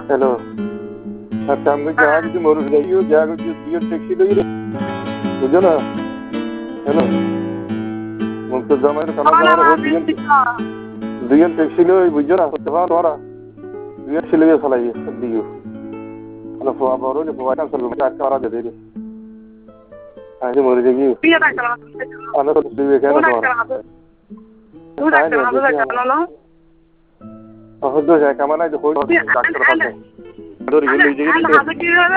hello আচ্ছা আমি জায়গা কিছু মরুষ যাইও জায়গা কিছু দুই ট্যাক্সি লই রে বুঝো না হ্যালো মুক্ত জামাই কানা জামাই দুই ট্যাক্সি লই বুঝো না তোরা দুই ছেলে চালাই দিও হ্যালো ফোয়া বড় রে ফোয়া কাছে চার কারা দে রে আজ মরে যাই আনা তো দুই কেন তোরা অহদ যায় কামানাই তো ডাক্তার কাছে ধরে গেল এই জায়গায়